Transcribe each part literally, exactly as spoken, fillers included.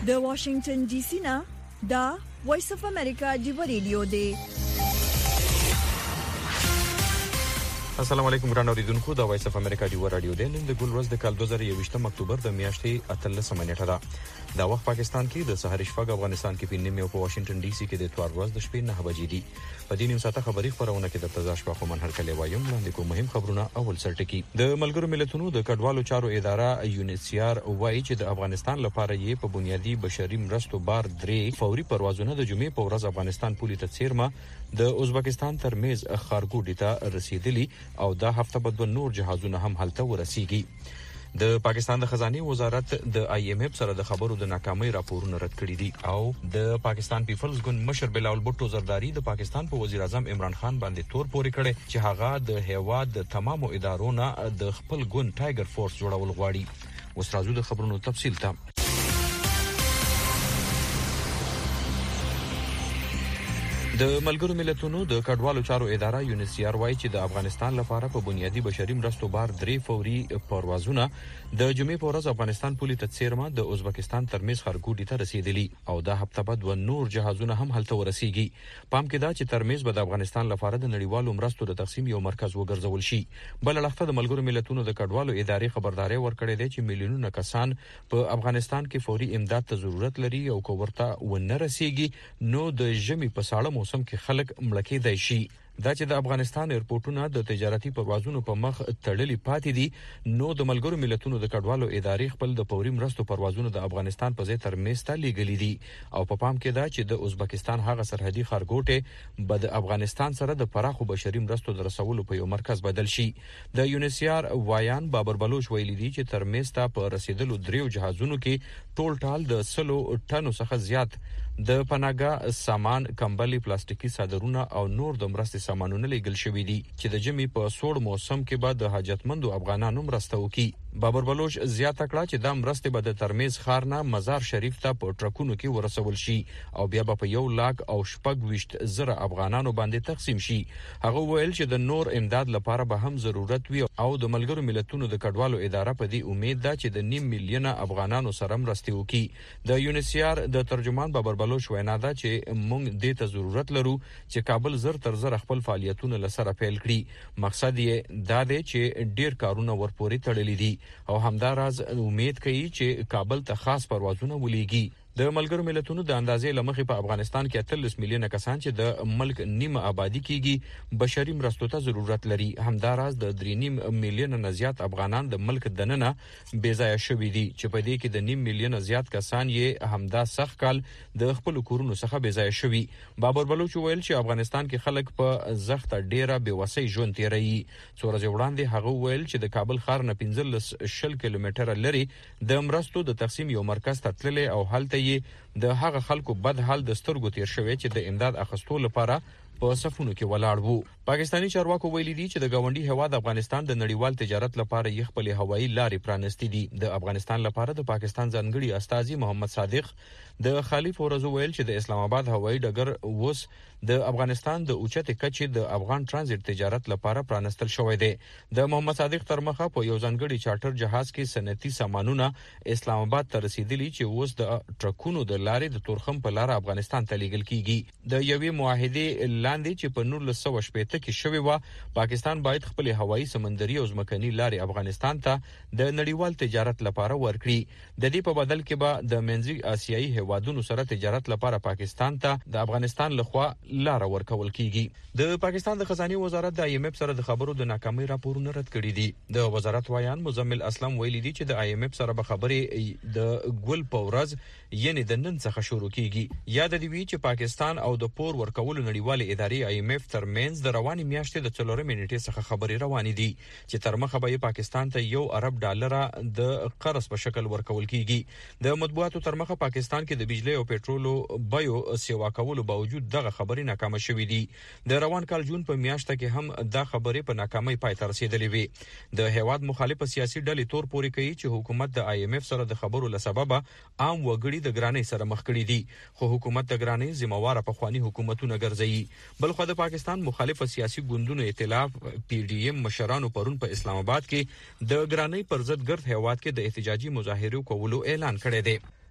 د واشنگټن ډي سي نه دا وایس اف امریکا دی ریډیو دی. السلام علیکم ګران اوریدونکو، دا وایس اف امریکا دی رادیو دی. نن د ګل ورځ د کال دوه زره یوویشت اکتوبر د میاشتې اتلسمه نیټه ده. دا وخت پاکستان کې د سحر شپږ، افغانستان کې په نیمه او په واشنگټن ډي سي کې د اتوار ورځ د شپې نه بجې دي. په دې نیم ساعته خبري خبرونه کې د تازه شپه خو منهر کلی وایم لاندې کوم مهم خبرونه. اول سرټکی د ملګرو ملتونو د کډوالو چارو اداره یونیسیار وایي چې د افغانستان لپاره یې په بنیادی بشري مرستو بار درې فوري پروازونه د جمعې په ورځ افغانستان پولي ته څیرمه د ازبکستان ترمنځ خارګوډي ته رسیدلی او دا هفته به د نور جهازونه هم هلته ورسیږي. د پاکستان د خزانه وزارت د آی ایم ایف سره د خبرو د ناکامۍ راپورونه رد کړي دي او د پاکستان پیپلز ګوند مشر بلاول بوټو زرداری د پاکستان په وزیر اعظم عمران خان باندې تور پورې کړي چې هغه د هیواد د تمامو ادارو نه د خپل ګوند ټایګر فورس جوړول غواړي. اوس راځو د خبرونو تفصیل ته. د ملګرو ملتونو د کډوالو چارو اداره یونیسیار وایي چې د افغانستان لپاره په بنیادی بشري مرستو بار درې فوري پروازونه د جمعې په ورځ افغانستان پولي ته څیرمه د ازبکستان ترمنځ خارګوډي ته رسیدلی او دا هفته بعد و نور جهازونه هم هلته ورسیږي. پام کې دا چې ترمنځ به د افغانستان لپاره د نړیوالو مرستو د تقسیم یو مرکز وګرځول شي. بل لخته د ملګرو ملتونو د کډوالو ادارې خبرداري ورکړې ده چې میلیونونه کسان په افغانستان کې فوري امداد ته ضرورت لري او کو ورته ونه رسیږي نو د ژمي په ساړه موسم کې خلک مړه کېدای شي. دا چې د افغانستان ایرپورټونه د تجارتي پروازونو په مخ تړلي پاتې دي نو د ملګرو ملتونو د کډوالو ادارې خپل د فوري مرستو پروازونو د افغانستان په ځای ترمنځ ته لیږلي دي او په پا پام کې دا چې د ازبکستان هغه سرحدي خارګوټه به د افغانستان سره د پراخو بشري مرستو د رسولو په یو مرکز بدل شي. د یونیسیار وایان بابر بلوچ ویلي دي چې ترمنځ ته په رسیدلو دریو جهازونو کې ټول ټال د سلو ټنو څخه زیات د پناګه سامان، کمبلي، پلاستیکي صادرونه او نور د مرستې سامانونه لیږل شوي دي چې د جمی په سوړ موسم کې به د حاجتمندو افغانانو مرسته وکړي. بابر بلوچ زیاته کړه چې دا مرستې به د ترمنځ ښار نه مزار شریف ته په ټرکونو کې ورسول شي او بیا به په یو لاک او شپږ ویشت زره افغانانو باندې تقسیم شي. هغه ویل چې د نور امداد لپاره به هم ضرورت وي او د ملګرو ملتونو د کډوالو اداره په دې امید ده چې د نیم میلیونه افغانانو سره مرستې وکړي. د یونیسیار د ترجمان بابر بلوچ وینا ده چې موږ دې ته ضرورت لرو چې کابل زر تر زر خپل فعالیتونه لسره پیل کړي. مقصد یې دا دی چې ډیر کارونه ورپورې تړلي دي او همداراز امید کوي چې کابل ته خاص پروازونه ولېږي. د ملګرو ملتونو د اندازې لمخې په افغانستان کې اتلس میلیونه کسان چې د ملک نیمه آبادی کېږي بشري مرستو ته ضرورت لري. همداراز د درې نیم میلیونه نه زیات افغانان د ملک دننه بې ځایه شوي دي چې په دې کې د نیم میلیونه زیات کسان یې همدا سخت کال د خپل کورونو څخه بې ځایه شوي. بابر بلوچ ویل چې افغانستان کې خلک په زخته ډیره بېوسۍ ژوند تیروي. څو ورځې وړاندې هغه ویل چې د کابل ښار نه پنځلس شل کیلومتره لري د مرستو د تقسیم یو مرکز ته تللی او هلته د هغه خلکو بد حال د سترګو تیر شوی چې د امداد اخیستو لپاره په صفونو کې ولاړ وو. پاکستانی چارواکو ویلي دي چې د گاونډي هیواد افغانستان د نړیوال تجارت لپاره یې خپل هوایي لارې پرانستې دي. د افغانستان لپاره د پاکستان ځانګړي استازي محمد صادق د خلیف ورزو ویل چې د اسلام آباد هوایي ډګر اوس د افغانستان د اوچته کچې د افغان ترانزیت تجارت لپاره پرانستل شوی دی. د محمد صادق تر مخه په یو ځانګړي چارټر جهاز کې صنعتي سامانونه اسلام آباد ته رسیدلی چې اوس د ټرکونو د لارې د تورخم په لار افغانستان ته لیږل کیږي. د یوې معاهده لاندې چې په نولس سوه شپېته کې شوی و پاکستان باید خپل هوایي سمندري او ځمکني لارې افغانستان ته د نړیوال تجارت لپاره ورکړي. د دې په بدل کې به د منځنۍ آسیایي هیوادونو سره تجارت لپاره پاکستان ته د افغانستان لخوا لار ورکول کیږي. د پاکستان د خزانه وزارت د آی ایم ایف سره د خبرو د ناکامۍ راپورونه رد کړي دي. د وزارت وایان مزمل اسلام ویلي دي چې د آی ایم ایف سره به خبرې د ګل پورز یعنی د نن څخه شروع کیږي. یاد دی وی چې پاکستان او د پور ورکول نړیوال ادارې آی ایم ایف ترمنځ د رواني میاشتې د څلورم نیټې څخه خبرې روانې دي چې تر مخه به پاکستان ته یو ارب ډالر د قرض په شکل ورکول کیږي. د مطبوعاتو تر مخه پاکستان کې د بجلی او پېټرولو بیو سیوا کولو باوجود دغه خبرې ناکامه شوې دي. د روان کال جون په میاشت کې هم دا خبرې په ناکامۍ پای ته رسیدلې وي. د هیواد مخالف سیاسي ډلې تور پورې کوي چې حکومت د آی ایم ایف سره د خبرو لسبب عام وګړي د ګرانۍ سره مخ کړي دي خو حکومت د ګرانۍ ذمہوار په خواني حکومتونه ګرځي. بل خو د پاکستان مخالف سیاسي ګوندونو ائتلاف پی ډی ایم مشرانو پرون په اسلام آباد کې د ګرانۍ پر ضد ګرد هیواد کې د احتجاجي مظاهرو کولو اعلان کړی دی.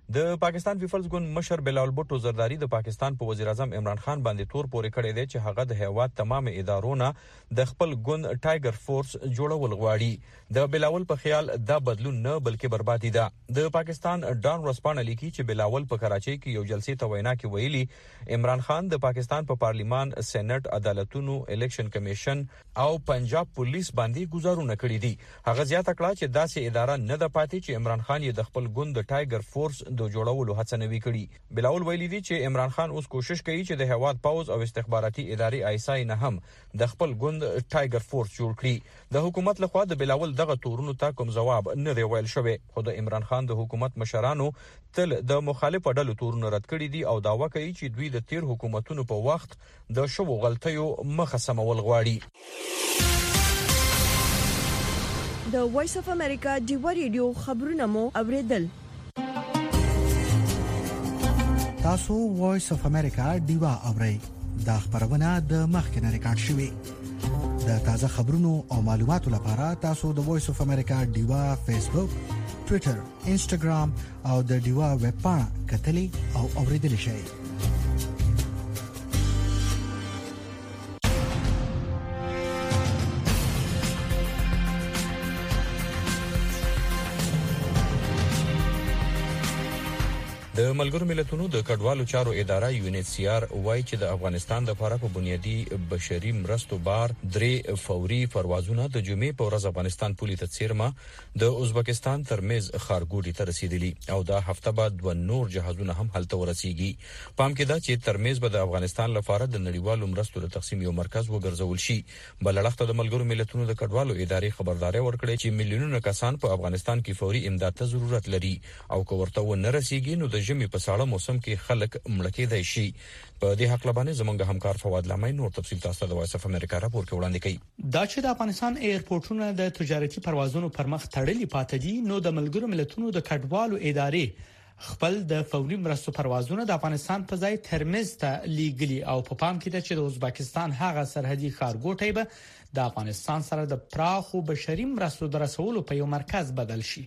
د پاکستان پیپلز ګوند مشر بلال بوټو زرداری د پاکستان په وزیر اعظم عمران خان باندې تور پورې کړی دی چې هغه د هیواد تمام ادارونه د خپل ګوند ټایګر فورس جوړول غواړي. د بلاول په خیال دا بدلون نه بلکې بربادي ده. د پاکستان ډان ورسپانه لیکي چې بلاول په کراچۍ کې یو جلسې ته وینا کې ویلي عمران خان د پاکستان په پا پارلیمان، سېنات، عدالتونو، الیکشن کمیشن او پنجاب پولیس باندې گزارونه کړی دي. هغه زیاته کړه چې داسې اداره نه ده پاتې چې عمران خان یې د خپل ګوند د ټایګر فورس د جوړولو هڅه نه وی کړي. بلاول ویلي دي چې عمران خان اوس کوشش کوي چې د هواد پاوز او استخباراتي ادارې آیسای نه هم د خپل ګوند ټایګر فورس جوړ کړي. د حکومت لخوا د بلاول دغه تورونو ته کوم جواب نه دی ویل شوی، خو د عمران خان د حکومت مشرانو تل د مخالفه ډلو تورونه رد کړي دي او داوا کوي چې دوی د تیر حکومتونو په وخت د شوو غلطیو مخه سمول غواړي. د وایس اف امریکا ډیوا ریډیو خبرونه مو اوریدل. تاسو وایس اف امریکا ډیوا اورئ. دا خبرونه د مخکنه ریکارډ شوې. د تازه خبرونو او معلوماتو لپاره تاسو د وایس اف امریکا ډیوا فیسبوک، ټوئیټر، انسټاګرام او د ډیوا ویب پاڼه کتلي او اوریدل شئ. د ملګرو ملتونو د کډوالو چارو اداره یو ان ایچ سی آر وایي چې د افغانستان لپاره په بنیادی بشري مرستو بار درې فوري پروازونه د جمعې په ورځ افغانستان پولي ته څیرمه د ازبکستان ترمنځ خارګوډي ته رسیدلی او دا هفته بعد و نور جهازونه هم هلته ورسیږي. پام کې دا چې ترمنځ به د افغانستان لپاره د نړیوالو مرستو د تقسیم یو مرکز وګرځول شي. بل اړخ د ملګرو ملتونو د کډوالو ادارې خبرداري ورکړې چې میلیونونه کسان په افغانستان کې فوري امداد ته ضرورت لري او که ورته و نه رسیږي نو د ژمي په ساړه موسم کې خلک مړه کېدای شي. په دې حق لبانې زمونږ همکار فواد لامای نور تفصیل تاسو د وایس اف امریکا راپور کې وړاندې کوي. دا چې د افغانستان ایرپورټونه د تجارتي پروازونو پر مخ تړلي پاتې دي، نو د ملګرو ملتونو د کډوالو ادارې خپل د فوري مرستو پروازونه د افغانستان په ځای ترمنځ ته لیږلي او په پام کې ده چې د ازبکستان هغه سرحدي خارګوټي به د افغانستان سره د پراخو بشري مرستو د رسولو په یو مرکز بدل شي.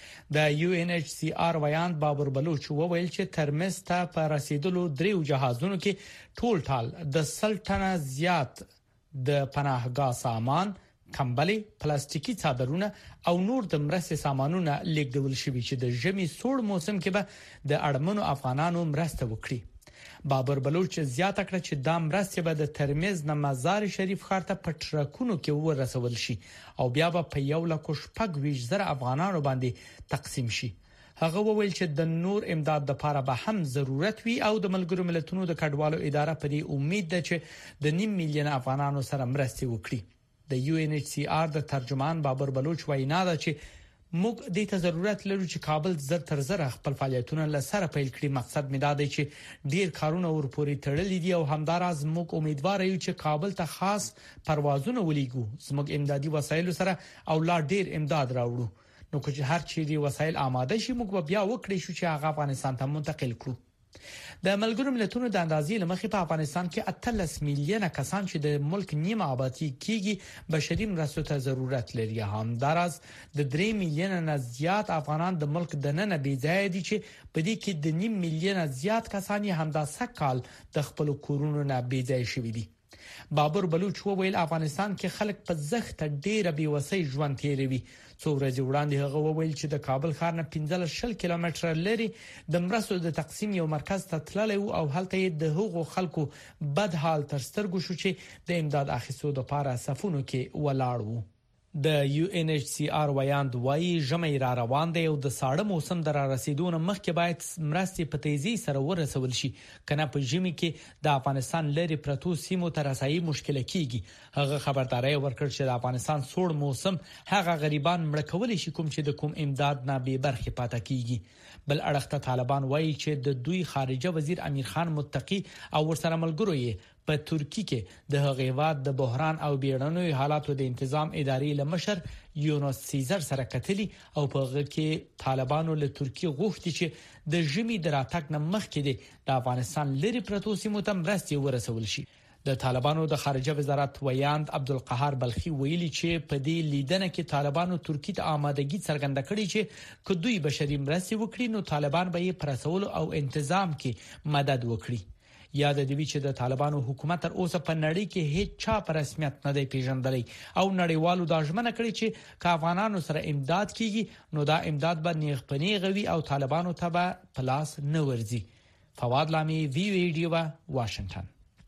د یو ان ایچ سی آر ویاند بابر بلوچ وویل چې ترمنځ ته په رسیدلو دریو جهازونو کې ټول ټال د سل ټنه زیات د پناهګاه سامان، کمبلې، پلاستیکي څادرونه او نور د مرستې سامانونه لیږدول شوي چې د ژمي سوړ موسم کې به د اړمنو افغانانو مرسته وکړي. بابر بلوچ زیاته کړه چې دا مرستې به د ترمنځ نه مزار شریف ښار ته په ټرکونو کې ورسول شي او بیا به په یو لک شپږ ویشت زره افغانانو باندې تقسیم شي. هغه وویل چې د نور امداد لپاره به هم ضرورت وي او د ملګرو ملتونو د کډوالو اداره په دې امید ده چې د نیم میلیون افغانانو سره مرستې وکړي. د یو ان ایچ سی آر د ترجمان بابر بلوچ وینا ده چې موږ د ته ضرورت لرو چې کابل زر تر زر خپل فعالیتونه لسره پیل کړي. مقصد مې دا دی چې ډیر کارونه ورپورې تړلي دي او همداراز موږ امیدوار یو چې کابل ته خاص پروازونه ولېږو، زموږ امدادي وسایل سره او لا ډیر امداد راوړو. نو که هر چیرې وسایل آماده شي موږ بیا وکړو چې هغه افغانستان ته منتقل کړو. د ملګرو ملتونو د اندازې لمخې په افغانستان کې اتلس میلیونه کسان چې د ملک نیمه آبادی کېږي بشري مرستو ته ضرورت لري. همداراز د درې میلیونه نه زیات افغانان د ملک د نن بي ځای دي چې په دې کې د نیم میلیونه زیات کسان یې همدا سکهال د خپل کورونو نه بي ځای شوي دي. بابر بلوچ وویل افغانستان کې خلک په زخت ډېر بي وسۍ ژوند تیروي. څو ورځې وړاندې هغه وویل چې د کابل ښار نه پنځه شل کیلومتره لري د مرستو د تقسیم یو مرکز ته تللی او هلته د هغو خلکو بد حال تر سترګو شو چې د امداد اخیستو لپاره صفونو کې ولاړ وو. د یو ان ایچ سی آر ویاند وایي ژمي را روان دی او د ساړه موسم در رسیدو نه مخکې باید مرستې په تیزی سره ورسول شي، کنه په ژمي کې د افغانستان لري پرتو سیمو ته رسایي مشکل کیږي. هغه خبرداري ورکړ چې د افغانستان سوړ موسم هغه غریبان مړ کول شي کوم چې د کوم امداد نه به برخه پاتې کیږي. بل اړخ ته طالبان وایي چې د دوی خارجه وزیر امیر خان متقی او ورسره ملګرو یې په ترکی کې د هغیواد د بحران او بیړنیو حالاتو د تنظیم ادارې لمشر یونس سیزر سره کتلی او په هغه کې طالبانو له ترکی غوښتي چې د ژمي د راتګ نه مخکې د افغانستان لري پرتو سیمو ته مرستې ورسول شي. د طالبانو د خارجه وزارت ویاند عبدالقهار بلخي ویلي چې په دې لیدنه کې طالبانو ترکی ته آمادګي څرګنده کړې چې کدوې بشري مرستې وکړي نو طالبان به یې پرسول او تنظیم کې مدد وکړي. یاد دی چې د طالبانو حکومت تر اوسه په نړۍ کې هیڅ چا په رسمیت نه دی پیژندلی او نړیوالو دا ژمنه کړې چې که افغانانو سره امداد کیږي نو دا امداد به نیغ پنیغ وي او طالبانو ته به پلاس نه ورځي. فواد لامي وی ویډیو واشنگټن.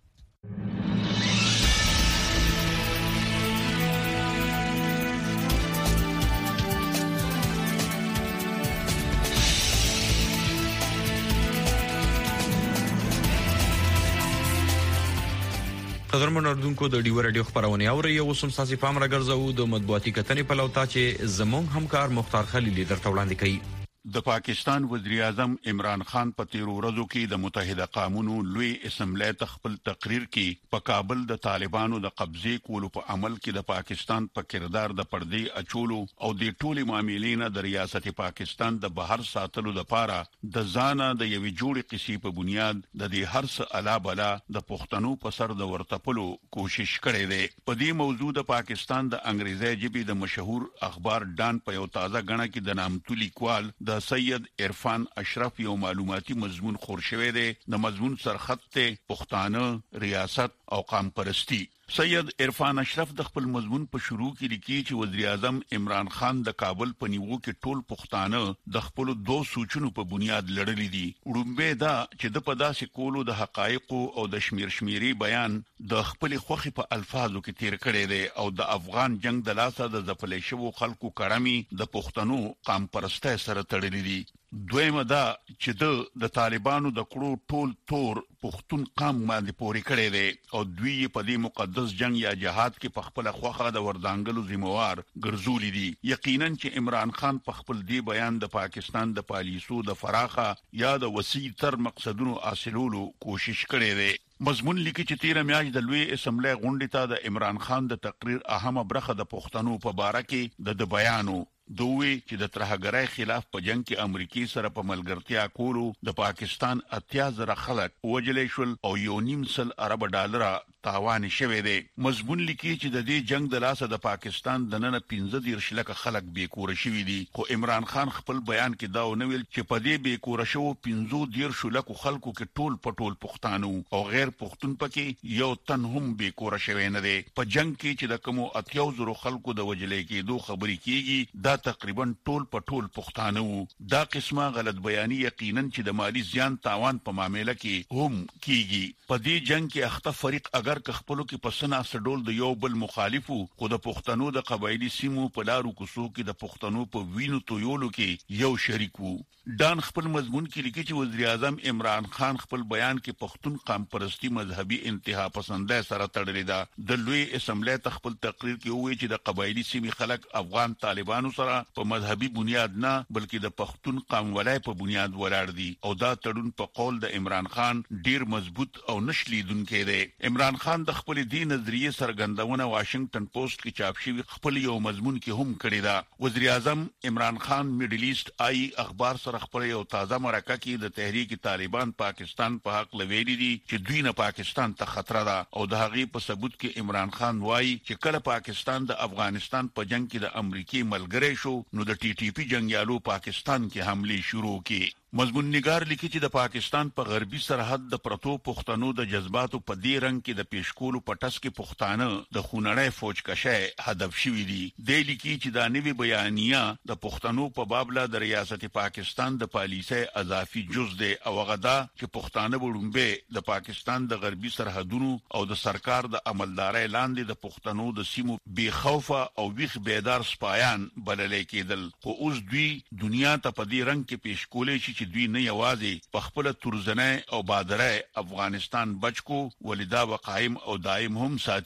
قدرمن اردوونکو د ډیو رادیو خبرونه اوري او سم ساسي پام راګرځو د مطبوعاتي کتنې په لوتا چې زمونږ همکار مختار خلیل درته وړاندې کوي. د پاکستان وزیر اعظم عمران خان په تیرو ورځو کې د متحده قومونو لوی اسمبلی تخپل تقریر کې په کابل د طالبانو د قبضې کولو په عمل کې د پاکستان په کردار د پردې اچولو او د ټولي معاملې د ریاست پاکستان د بهر ساتلو لپاره د ځانه د یوې جوړې قصې په بنیاد د دې هرڅ الا بلا د پښتنو په سر د ورتپلو کوشش کړې ده. په دې موضوع د پاکستان د انګریزي ژبې د مشهور اخبار ډان په یو تازه غڼه کې د نامتو لیکوال د سید عرفان اشرف یو معلوماتي مضمون خور شوی دی. د مضمون سرخط ته پښتانه ریاست او قام پرستی. سید عرفان اشرف د خپل مضمون په شروع کې لیکي چې وزیر اعظم عمران خان د کابل په نیوو کې ټول پښتانه د خپل دوه سوچونو په بنیاد لړلې دي. وړومبه دا چې د پداسې کولو د حقایق او د شمیر شمیري بیان د خپل خوخي په الفاظو کې تیر کړي دي او د افغان جنگ د لاسه د ځپلې شوو خلکو کړمي د پښتنو قام پرسته سره تړلې دي. دویمه دا چې د د طالبانو د کړو ټول تور پښتون قام باندې پوري کړي دي او دوی په دې مقدس جنگ یا جهاد کې په خپل خوخه د وردانګلو ذمہوار ګرځولې دي. یقینا چې عمران خان په خپل دی بیان د پاکستان د پالیسو د فراخه یا د وسیع تر مقصدونو حاصلولو کوشش کړي دي. مضمون لیکي چې تیر میاشت د لوی اسمبلی غونډې ته د عمران خان د تقریر اهمه برخه د پښتنو په باره کې د د بیانو دوی چې د ترهګرۍ خلاف په جنگ کې امریکای سره په ملګرتیا کولو د پاکستان اتیا زره خلک وجلې شول او یو نیم سل ارب ډالر تاوان شوه دی. مضمون لیکي چې د دې جنگ د لاسه د پاکستان د نن پنځه دیرش لک خلک بیکور شوي دي. خو عمران خان خپل بیان کې دا ونویل چې په دې بیکور شو پنځه دیرش لک خلکو کې ټول پټول پښتانو او غیر پښتون پکې یو تن هم بیکور شوی نه دی. په جنگ کې چې د کوم اتیا زره خلکو د وجلې کېدو خبرې کیږي دا تقریبا ټول پټول پښتانه. دا قسمه غلط بیانی یقینا چې د مالی زیان تاوان په معاملې کې هم کیږي. په دې جنگ کې اخته فریق اگر که خپلو کې پسنه سډول د یو بل مخالفو خو د پښتنو د قبایلی سیمو په لارو کوڅو کې د پښتنو په وینو تویولو کې یو شریک وو. ډان خپل مضمون کې لیکي چې وزیر اعظم عمران خان خپل بیان کې پښتون قام پرستی مذهبي انتها پسندۍ سره تړلې ده. د لوی اسمبلی خپل تقریر کې وایي چې د قبایلی سیمې خلک افغان طالبانو سره په مذهبي بنیاد نه بلکې د پښتون قام ولای په بنیاد ولاړ دي او دا تړون په قول د عمران خان ډیر مضبوط او نشلیدونکې دی. عمران خان د خپل دین نظریه سرګندونه واشنگټن پوسټ کې چاپ شوی خپل یو مضمون کې هم کړی دا. وزیر اعظم عمران خان میډل ایست آی اخبار سره خپل یو تازه مرکه کې د تحریک طالبان پاکستان په حق لویلي دي چې دوی نه پاکستان ته خطر ده او د هغې په ثبوت کې عمران خان وایي چې کله پاکستان د افغانستان په جنگ کې د امریکای ملګری شو نو د ټي ټي پی جنگیالو پاکستان کې حمله شروع کړي. مضمون نگار لیکي چې د پاکستان په غربي سرحد د پرتو پښتنو د جذباتو په دې رنګ کې د پیشکولو پټس کې پښتانه د خونړی فوج کشه هدف شوي دي. د لیکي چې دا نوې بیانیه د پښتنو په بابله د ریاست پاکستان د پالیسۍ اضافي جز دی او غدا چې پښتانه وړومبه د پاکستان د غربي سرحدونو او د سرکار د عملدارۍ لاندې د پښتنو د سیمو بے خوفه او ویښ بیدار سپایان بللې کېدل. خو اوس دوی دنیا ته په دې رنګ کې پیشکولې شي دوی نه یوازې په خپل تورزنه او بادره افغانستان بچکو ولدا وقایم او دائم هم ساتي.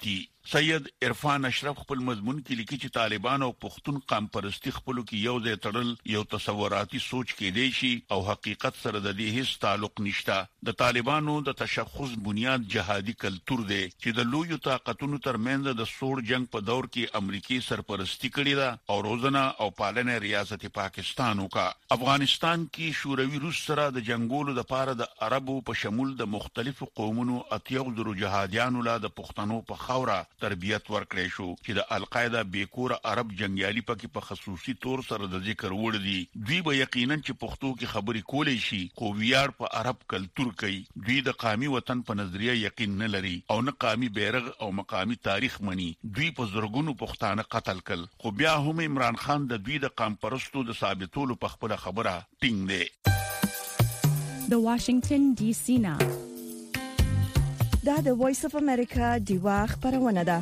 سید عرفان اشرف خپل مضمون کې لیکي چې طالبان او پښتون قام پرستی خپل کې یو ځای تړل یو تصوراتي سوچ کې دی شي او حقیقت سره د دې هیڅ تعلق نشته. د طالبانو د تشخص بنیاد جهادي کلچر دی چې د لوی طاقتونو ترمنځ د سوړ جنگ په دور کې امریکای سرپرستی کړې ده او روزنه او پالنه ریاست پاکستان وکا. افغانستان کې شوروي روس سره د جنگولو د پاره د عربو په شمول د مختلفو قومونو اتیو درو جهادیانو لا د پښتنو په خوره تربیت ورکړې شو چې د القاعده بیکور عرب جنگیالي پکې په خصوصي تور سره د ذکر وړ دي. دوی به یقینا چې پښتو کې خبرې کولې شي خو ویار په عرب کلچر کوي. دوی د قومي وطن په نظریه یقین نه لري او نه قومي بیرغ او مقامي تاریخ مني. دوی په زرګونو پښتانه قتل کړل خو بیا هم عمران خان د دوی د قوم پرستو د ثابتولو په خپل خبره ټینګ دی. د واشنگټن ډي سي نه دا د وایس اف امریکا دیوا خبرونه ده.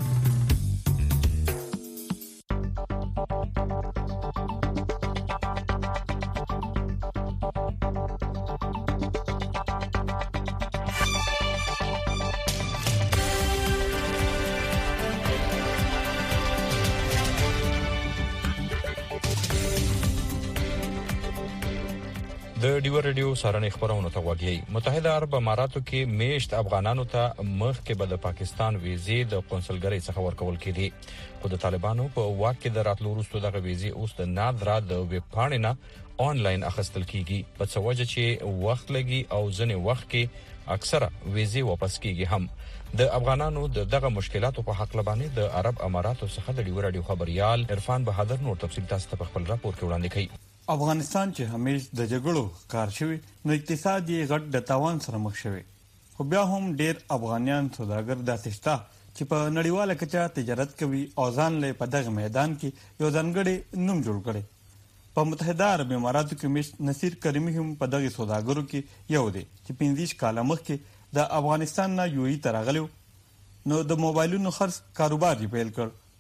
د ډیو رادیو سارنې خبرونه ته وګورئ. متحده عرب اماراتو کې میشت افغانانو ته مخ کې به د پاکستان ویزې د قونسلګرۍ څخه ورکول کېدي خو د طالبانو په واک کې د راتلو وروسته دغه ویزې اوس د نادرا د ویب پاڼې نه آنلاین اخیستل کیږي په څه وجه چې وخت لګي او ځنې وخت کې اکثره ویزې واپس کیږي. هم د افغانانو د دغه مشکلاتو په حق لبانې د عرب اماراتو څخه د ډیو رادیو خبريال عرفان بهادر نور تفصیل تاسو ته په خپل راپور کې وړاندې کوي. افغانستان چې همیش د جګړو کار شوی نو اقتصاد یې غټ د تاوان سره مخ شوی خو بیا هم ډیر افغانیان سوداګر داسې شته چې په نړیواله کچه تجارت کوي او ځان له په دغه میدان کې یو ځانګړی نوم جوړ کړي. په متحده عرب اماراتو کې مش نصیر کریمی هم په دغه سوداګرو کې یو دی چې پنځه کاله مخکې د افغانستان نه یو ای ترغلو نو د موبایلونو خرڅ کاروبار یې پیل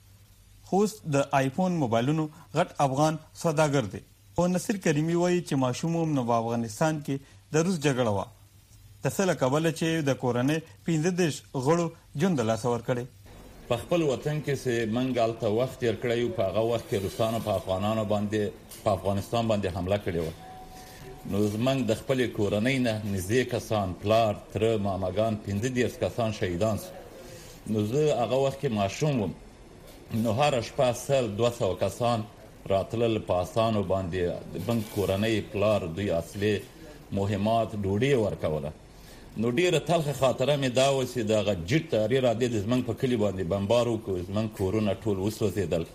کړ. خو د آیفون موبایلونو غټ افغان سوداګر دی. او نصیر کریمی وایي چې ماشوم نو په افغانستان کې د روس جګړه و تسله کابل چې د کورنۍ پنځه دیش غړو جون د لاس ور کړي. په خپل وطن کې سه منګال ته وخت تیر کړی په هغه وخت کې روسانو په افغانانو باندې په افغانستان باندې حمله کړې و. نو زمنګ د خپل کورنۍ نه نږدې کسان پلار تر ماماګان پنځه دیش کسان شهیدان شو. نو زه هغه وخت کې ماشوم وم نو هر شپه سل دوه سوه کسان راتلل په اسانو باندې د بنک کورنۍ پلار دوی اصلي مهمات ډوډۍ ورکوله. نو ډیره تلخه خاطره مې دا و چې دغه جټ تاری را دي د زمنګ په کلی باندې بمبار وکړ. زمنګ کورونه ټول وسوځېدل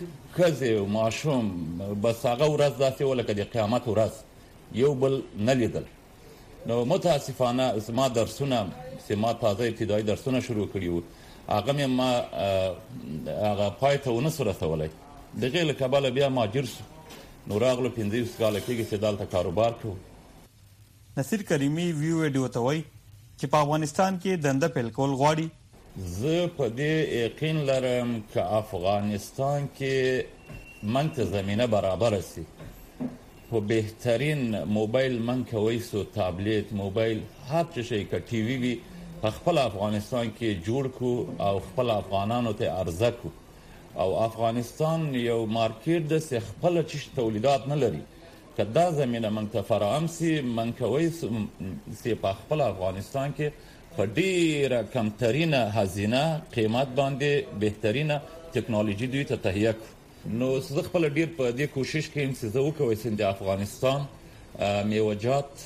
ښځې او ماشوم بس هغه ورځ داسې وه لکه د قیامت ورځ یو بل نه لیدل. نو متاسفانه زما درسونه چې ما تازه ابتدایي درسونه شروع کړي وو هغه مې ما هغه پای ته ونه سو رسولی. دغه له کابل بیا ماجر شو نو راغلو پنځه کاله کېږي چې دلته کاروبار کوو. نصیر کریمی ویو ویډیو ته وایي چې په افغانستان کې دنده پیل کول غواړي. زه په دې یقین لرم که افغانستان کې من ته زمینه برابره سي په بهترین موبایل من کوي سو تابلیت موبایل هر څه شي که ټي وي وي په خپل افغانستان کې جوړ کو او خپل افغانانو ته عرضه کو. او افغانستان یو مارکیټ د خپل چش تولیدات نه لري که دا زمینه من ته فراهم سي من کوي سي په خپل افغانستان کې په ډیره کمترینه هزینه قیمت باندې بهترینه ټکنالوژي دوی ته تهیه کړو. نو زه خپل ډیر په دې کوشش کوم چې زه وکوي چې د افغانستان میوجات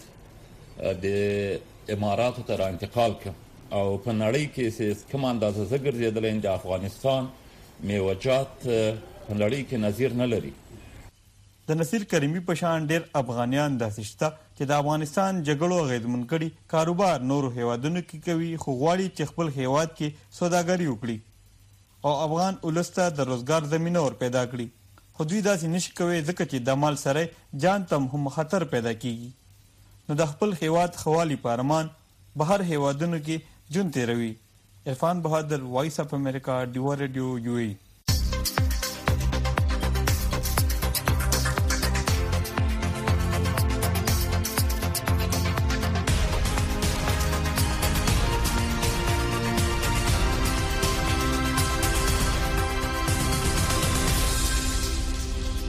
د اماراتو ته انتقال کړم او په نړۍ کې چې کوم اندازه زه ګرځېدل د افغانستان میوجات په نړۍ کې نظیر نه لري. د نصیر کریمی په شان ډیر افغانیان داسې شته چې د افغانستان جګړو اغېزمن کړي کاروبار نورو هیوادونو کې کوي خو غواړي چې خپل هیواد کې سوداګري وکړي او افغان ولس ته د روزګار زمینه ور پیدا کړي. خو دوی داسې نشي کوي ځکه چې د مال سره جان ته هم خطر پیدا کیږي. نو د خپل هیواد خوالي پارمان بهر هیوادونو کې جون تیروي. عرفان بهادر وایس اف امریکا ډیو رادیو یو ای.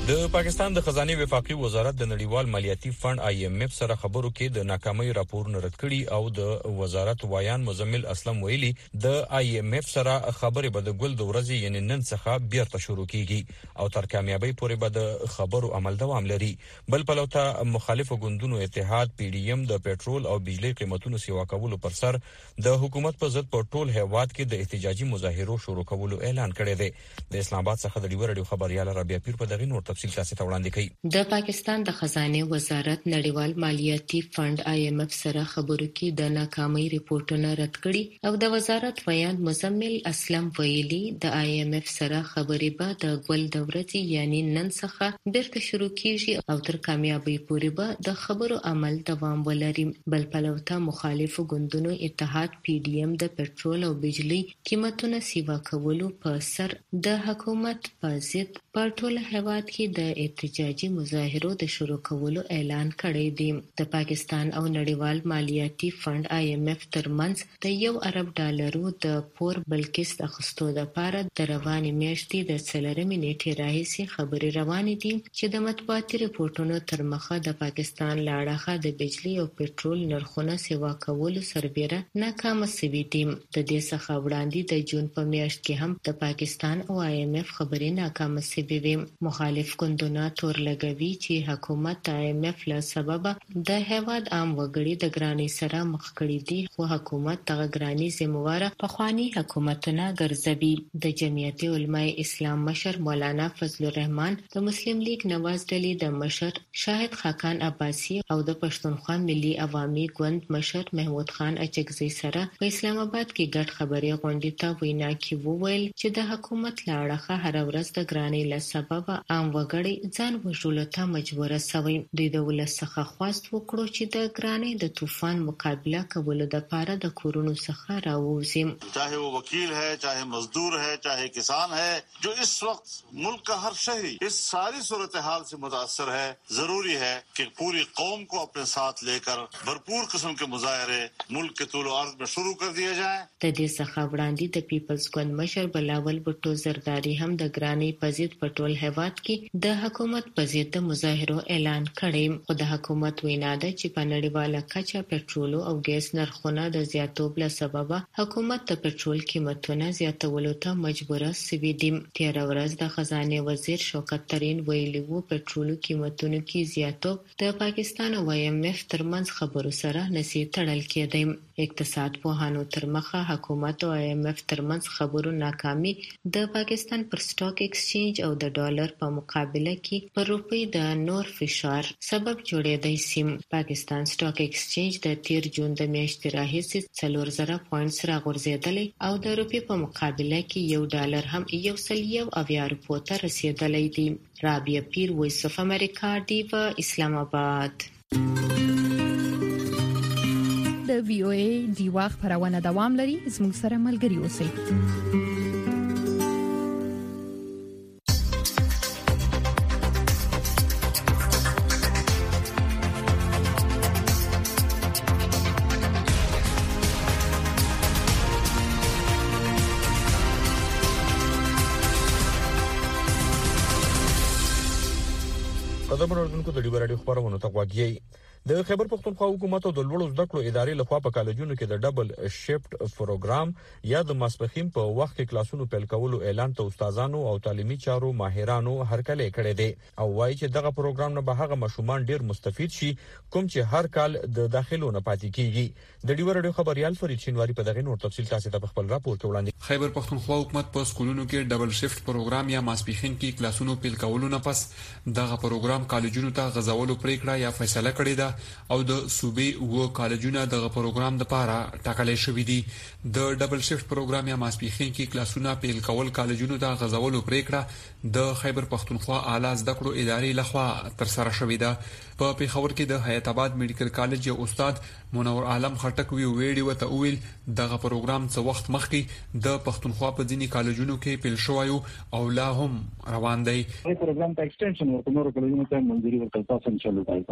د پاکستان د خزانه وفاقي وزارت د نړیوال مالیاتي فند آی ایم ایف سره خبرو کې د ناکامۍ راپورونه رد کړي او د وزارت وایان مزمل اسلم ویلي د آی ایم ایف سره خبرې به د ګل د ورځې یعنی نن څخه بیرته شروع کیږي او تر کامیابی پورې به د خبرو عمل دوام لري. بل پلوته مخالفو ګوندونو اتحاد پی ډی ایم د پېټرول او بجلی قیمتونو سیوا کولو پر سر د حکومت په ضد په ټول هیواد کې د احتجاجي مظاهرو شروع کولو اعلان کړی دی. د اسلام آباد څخه د ډیور رادیو خبريال رابعه پیر په دغه نور تفصیل تاسو ته وړاندې کوي. د پاکستان د خزانه وزارت نړیوال مالیاتي فند آی ایم ایف سره خبرو کې د ناکامۍ ریپورتونه رد کړي او د وزارت ویان مزمل اسلم ویلي د آی ایم ایف سره خبرې به د ګل د ورځې یعنی نن څخه بیرته شروع کیږي او تر کامیابی پورې به د خبرو عمل دوام ولري. بل پلوته مخالفو ګوندونو اتحاد پی ډی ایم د پېټرول او بجلی قیمتونو سیوا کولو په سر د حکومت په ضد په ټول هیواد کې د احتجاجي مظاهرو د شروع کولو اعلان کړی دی. د پاکستان او نړیوال مالیاتي فند آی ایم ایف ترمنځ د یو ارب ډالرو د پور بلکست اخستو لپاره د رواني میاشتې د څلورمې نیټې راهیسې خبرې روانې دي چې د مطبوعاتي ریپورتونو تر مخه د پاکستان لاړه د بجلی او پېټرول نرخونه سیوا کولو سربېره ناکامه شوي دي. د دې څخه وړاندې د جون په میاشت کې هم د پاکستان او آی ایم ایف خبرې ناکامه شوي وي. مخالف ګوندونه تور لګوي چې حکومت آی ایم ایف له سبب د هیواد عام وګړي د ګرانۍ سره مخ کړي دي خو حکومت دغه ګرانۍ ذمہواره پخوانی حکومتونه ګرځوي. د جمعیت علماء اسلام مشر مولانا فضل الرحمن د مسلم لیگ نواز ډلې د مشر شاهد خاقان عباسی او د پښتونخوا ملي عوامي ګوند مشر محمود خان اچکزي سره په اسلام آباد کې ګډ خبري غونډې ته وینا کې وویل چې د حکومت لاړه هر ورځ د ګرانۍ له سبب عام وګړي ځان وژلو ته مجبور شوي. دوی د ولس څخه خواست وکړو چې د ګرانۍ د طوفان مقابله کولو لپاره د کورونو څخه راووځي. چاہے وہ وکیل ہے، چاہے مزدور ہے، چاہے کسان ہے، جو اس وقت ملک کا ہر شہری اس ساری صورتحال سے متاثر ہے، ضروری ہے کہ پوری قوم کو اپنے ساتھ لے کر بھرپور قسم کے مظاہرے ملک کے طول و عرض میں شروع کر دیے جائیں. د دې څخه وړاندې د پیپلز ګوند مشر بلاول بټو زرداری هم د ګرانۍ په ضد په ټول هیواد کې د حکومت په ضد د مظاهرو اعلان کړی. خو د حکومت وینا ده چې په نړیواله کچه پېټرول او ګیس نرخونه د زیاتوب له سبب حکومت د پېټرول قیمتونه زیاتولو ته مجبور شوی دی. تیر ورځ د خزانه وزیر شوکت ترین ویلي وو پېټرول قیمتونو کې زیاتوب د پاکستان او آی ایم ایف ترمنځ خبرو سره نسی تړل کېدی. اقتصاد پوهانو تر مخه حکومت او آی ایم ایف ترمنځ خبرو ناکامي د پاکستان پر سټاک ایکسچینج او د ډالر په مقابله کې پر روپی د نور فشار سبب جوړېدای شي. پاکستان سټاک ایکسچینج د تیر جون د میاشتې راهیسې څلور زره پوینټس راغورځېدلی او د روپی په مقابله کې یو ډالر هم یو سل یو اویا روپو ته رسېدلی دی. رابعه پیر، وایس اف امریکا، ډیوا، اسلام آباد. د وی او ای ډیوا خبرونه دوام لري. زموږ سره ملګري اوسئ. قدم اردوونکو د ډیور رادیو خبرونه ته غوږی. د خیبر پختونخوا حکومت او د لوړو زده کړو ادارې لخوا په کالجونو کې د ډبل شفټ پروګرام یا د ماسپخین په وخت کې کلاسونو پیل کولو اعلان ته استادانو او تعلیمي چارو ماهرانو هرکلی کړی دی او وایي چې دغه پروګرام نه به هغه مشومان ډیر مستفید شي کوم چې هر کال د داخلو نه پاتې کیږي. د ډیور رادیو خبريال فرید شینواری په دغه نور تفصیل تاسو ته خپل راپور کې وړاندې. خیبر پختونخوا حکومت په سکولونو کې ډبل شفټ پروګرام یا ماسپخین کې کلاسونو پیل کولو نه پس دغه پروګرام کالجونو ته غزاولو پریکړه یا فیصله کړې ده او د صوبې وو کالجونه دغه پروګرام د پاره ټاکلې شوې دي. د ډبل شفټ پروګرام یا ماسپخین کې کلاسونه پیل کول کالجونو ته غزاولو پریکړه د خیبر پختونخوا اعلی زده کړو ادارې لخوا تر سره شوې ده. په پیښور کې د حیات آباد میډیکل کالج یو استاد منور عالم خټک وی ویډیو وته ویل دغه پروګرام څه وخت مخکې د پختونخوا په ځینی کالجونو کې پیل شوی او لا هم روان دی. دا پروګرام ته ایکسټنشن ورته نور کالجونو ته منځري ورکړل تاسو ان شاء الله کنه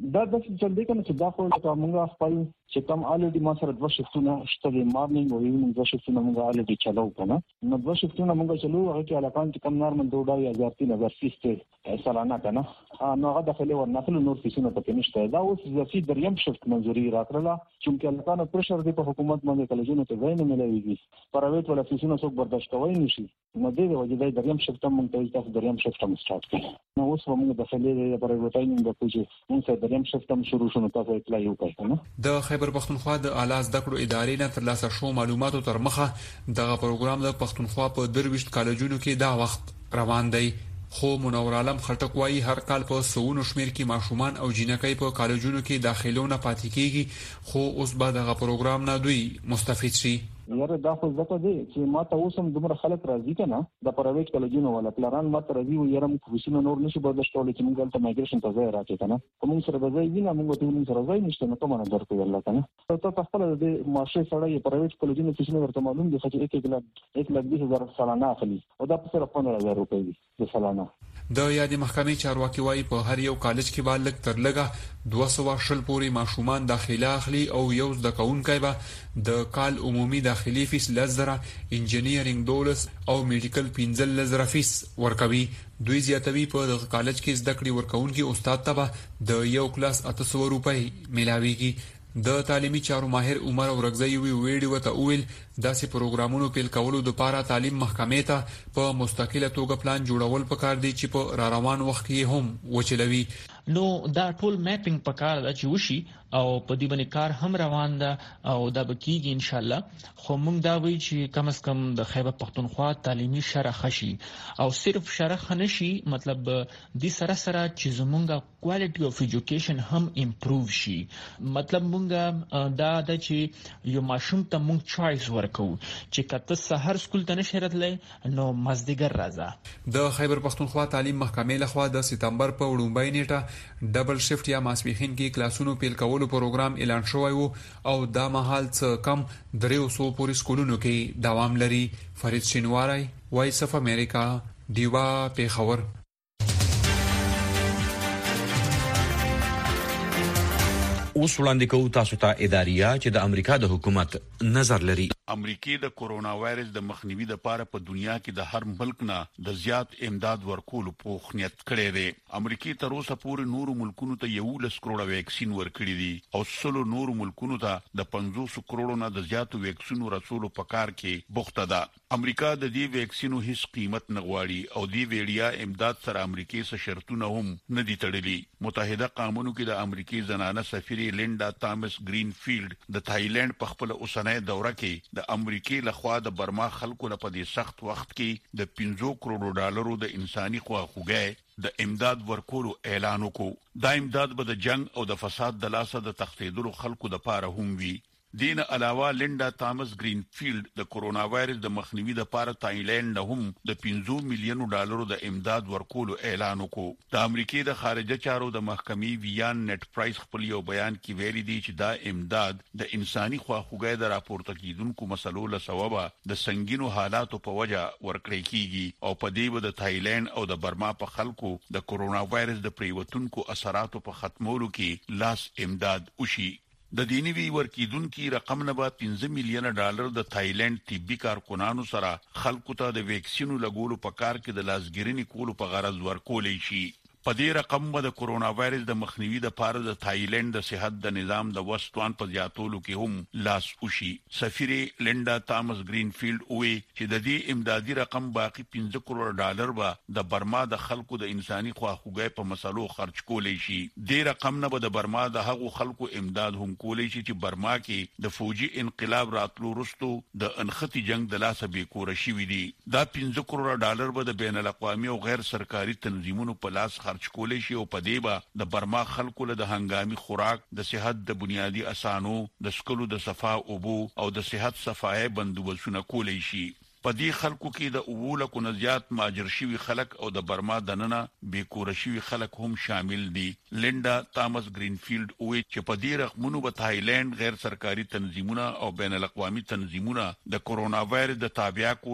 دا د څه دی کنه چې دا خو د موږ خپل چې کوم الریډي ما سره دوه شفتونه شته د مارنینګ او ایونینګ دوه شفتونه موږ الریډي چلو کنه نو دوه شفتونه موږ چلو هغه کې علاقان چې کوم نارمل دوه یا هزار تین هزار فیسته سالانه کنه نو هغه داخلي ورناخلو نور فیسونه پکې نشته دا اوس ځکه دریم شفت منځوري راکړه چې علاقانو پرشر دی په حکومت باندې کالجونو ته ځای نه ملويږي پرایویټ ولا فیسونه څوک برداشت کوي نشي نو دې د وجې د دریم شفت موږ ته تاسو دریم شفت هم سٹارټ کړو نو اوس موږ داخلي د پرایویټاینګ د پوجي موږ دریم شفت هم شروع شونه تاسو اطلاع یو کړئ نو د خیبر پختونخوا د اعلی زده کړو ادارې نه ترلاسه شو معلوماتو تر مخه دغه پروګرام د پختونخوا په درويشت کالجونو کې دا وخت روان دی خو منور عالم خټک وايي هر کال په سونو شمیر کې ماشومان او جنکۍ په کالجونو کې داخلونه پاتې کیږي خو اوس به دغه پروګرام نه دوی مستفید شي یاره دا خو ځکه دی چې ما ته اوسم دومره خلک راځي کنه د پرایویټ کالجونو ولا پلان ما ته راځي یاره موږ فیسونه نور نشو برداشت کولای چې موږ ته مایګریشن ته ځای راځي کنه کوم سره به ځای وینم موږ ته موږ سره ځای نشته نو کومه نظر کوي الله کنه ته په خپل د ماشه سره یې پرایویټ کالجونو فیسونه ورته معلوم دي چې یک لک یک لک بیس هزار سالانه اخلي او دا په سره پندرہ هزار روپۍ دي د سالانه د یادې محکمې چارواکي وايي په هر یو کالج کې به لږ تر لږه دوه سوه شل پورې ماشومان داخله اخلي او یو زده کوونکی به د کال عمومي داخلي فیس لزره انجینیرینګ دولس او میډیکل پنځل لزره فیس ورکوي دوی زیاتوي په دغه کالج کې زده کړې ورکوونکي استاد ته به د یو کلاس اته سوه روپۍ ملاويږي د تعلیمي چارو ماهر عمر اورغزی وی ویډیو ته ویل داسې پروګرامونو پیل کولو د پاره تعلیم محکمې ته په مستقله توګه پلان جوړول پکار دی چې په را روان وخت کې هم وچلوي نو دا ټول میپینګ پکار دا چې وشي او په دې باندې کار هم روان ده او دا به کیږي ان شاء الله خو موږ دا وی چې کم از کم د خیبر پختونخوا تعلیمي شرح خشي او صرف شرح نشي مطلب د سره سره چې زمونږه کوالټي اف ایجوکیشن هم امپروو شي مطلب مونږه دا د چې یو ماشوم ته مونږ چوایس ورکو چې کته سحر سکول ته نشه راتلې نو مزدګر راځه د خیبر پختونخوا تعلیم محکمې لخوا د سپتمبر په وړاندې نیټه ډبل شفت یا ماسپخین کې کلاسونو پیل کولو پروګرام اعلان شوی وو او دا مهال څه کم دریو سو پورې سکولونو کې دوام لري فرید شینواری وایس اف امریکا دیوا پیښور اوس وړاندې کوو تاسو ته اداریه چې د امریکا د حکومت نظر لري امریکای د کورونا وایرس د مخنیوي لپاره په دنیا کې د هر ملک نه د زیات امداد ورکولو په نیت کړی دی امریکای تر اوسه پورې نور ملکونو ته یو لس کروڑه ویکسین ورکړي دي او سلو نور ملکونو ته د پنځوس کروڑو نه د زیاتو ویکسینو رسولو په کار کې بوخته ده امریکا د دې ویکسینو هیڅ قیمت نه غواړي او دې ویډیا امداد سره امریکای سره شرطونه هم نه دي تړلي متحده قومونو کې د امریکای زنانه سفیر لینډا تامس گرینفیلد د تایلند په خپل اوسنۍ دوره کې د امریکای لخوا د برما خلکو لپاره د سخت وخت کې د پنځه کروڑ ډالرو د انساني خواخوږي د امداد ورکولو اعلان وکړ دا امداد به د جنگ او د فساد د لاسه د تخفیدلو خلکو لپاره هم وي دین علاوه لینډا تامس گرینفیلد د کورونا وایرس د مخنیوي لپاره تایلند هم د پنځه میلیون ډالرو د امداد ورکولو اعلان وکړ د امریکای د خارجه چارو د محکمې ویان نت پرایس خپل یو بیان کې ویلي دی چې دا امداد د انساني خواخوږي د راپورته کیدونکو مسلو له سببه د سنگینو حالاتو په وجه ورکړی کیږي او په دې و د تایلند او د برما په خلکو د کورونا وایرس د پریوتونکو اثراتو په ختمولو کې لاس امداد وشي د دینی ورکیدونکو رقم نه به پنځه میلیون ډالر د تایلند طبي کارکونانو سره خلکو ته د ویکسینو لګولو په کار کې د لاسګرینی کولو په غرض ورکولې شي په دې رقم به د کورونا وایرس د مخنیوي لپاره د تایلند د صحت د نظام د وسطوان په زیاتولو کې هم لاس وشي سفیر لینډا تامس گرینفیلد وی چې د دې امدادي رقم باقي پنځه کروڑ ډالر به د برما د خلکو د انساني خواخوږي په مسلو خرج کولې شي دې رقم نه به د برما د هغو خلکو امداد هم کولې شي چې برما کې د فوجي انقلاب راتلو وروسته د انختی جنگ د لاسه به کور شي وي دا پنځه کروڑ ډالر به د بین الاقوامي او غیر سرکاري تنظیمونو په لاس خرج کولې شي او په دې به د برما خلکو له د هنګامي خوراک د صحت د بنیادی اسانو د سکلو د صفا اوبو او د صحت صفای بندوبسونه کولې شي په دې خلکو کې د اوله کو نزيات ماجر شوی خلک او د برما دننه بے کور شوی خلک هم شامل دي لینډا تامس گرینفیلد وی چې په دې رقمونو په تایلند غیر سرکاري تنظیمونه او بین الاقوامي تنظیمونه د کورونا وایرس د تابع کولو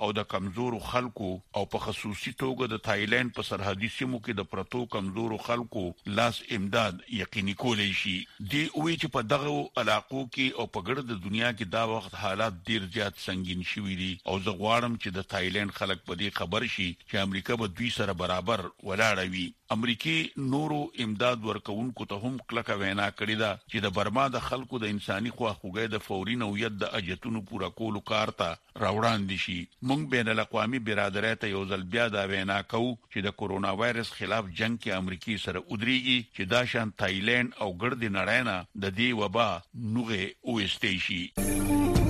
او د کمزورو خلکو او په خصوصي توګه د تایلند په سرحدي سیمو کې د پرتو کمزورو خلکو لاس امداد یقیني کولای شي. دی وی چې په دغه علاقو کې او په ګرد دنیا کې دا وخت حالات ډیر زیات سنگین شوي دي او زه غواړم چې د تایلند خلک په دې خبر شي چې امریکا به دوی سره برابر ولاړ وي. امریکای نورو امداد ورکوونکو ته هم کلکه وینا کړې ده چې د برما د خلکو د انساني خواخوږۍ د فوري نوعیت د اجتونو پورا کولو کار ته راوړاندې شي. موږ بین الاقوامي برادرۍ ته یو ځل بیا دا وینا کوو چې د کورونا وایرس خلاف جنگ کې امریکای سره ودرېږي چې دا شان تایلند او ګرد نړۍ نه د دې وبا نوغه اوستې شي.